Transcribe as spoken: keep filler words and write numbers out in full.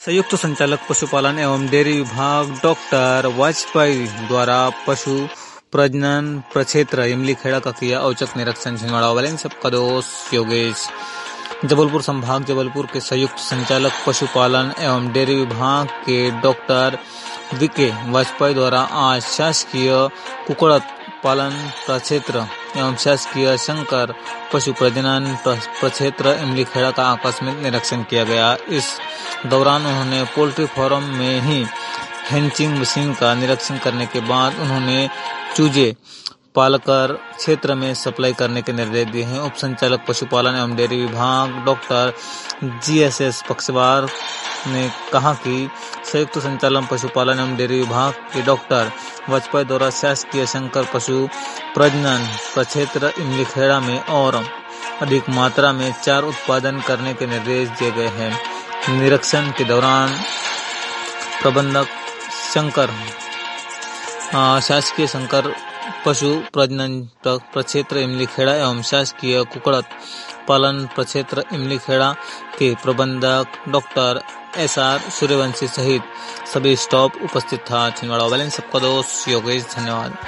संयुक्त संचालक पशुपालन एवं डेयरी विभाग डॉक्टर वाजपेयी द्वारा पशु प्रजनन प्रक्षेत्र इमलीखेड़ा का किया औचक निरीक्षण। छिंदवाड़ा वाले सबका दोस्त योगेश। जबलपुर संभाग जबलपुर के संयुक्त संचालक पशुपालन एवं डेयरी विभाग के डॉक्टर वीके वाजपेयी द्वारा आज शासकीय कुक्कुट पालन प्रक्षेत्र एवं शासकीय शंकर पशु प्रजनन प्रक्षेत्र इमलीखेड़ा का आकस्मिक निरीक्षण किया गया। इस दौरान उन्होंने पोल्ट्री फार्म में ही हैचिंग मशीन का निरीक्षण करने के बाद उन्होंने चूजे पालकर क्षेत्र में सप्लाई करने के निर्देश दिए हैं। उप संचालक पशुपालन एवं डेयरी विभाग डॉक्टर जी एस एस पक्षवार ने कहा कि संयुक्त संचालन पशुपालन एवं डेयरी विभाग के डॉक्टर वाजपेयी द्वारा शासकीय शंकर पशु प्रजनन प्रक्षेत्र इमलीखेड़ा में और अधिक मात्रा में चार उत्पादन करने के निर्देश दिए गए हैं। निरीक्षण के दौरान प्रबंधक शंकर शासकीय शंकर पशु प्रजनन प्रक्षेत्र इमलीखेड़ा एवं शासकीय कुक्कुट पालन प्रक्षेत्र इमलीखेड़ा के प्रबंधक डॉक्टर एस आर सूर्यवंशी सहित सभी स्टाफ उपस्थित था। छिंदवाड़ा वाले सबका दोस्त योगेश। धन्यवाद।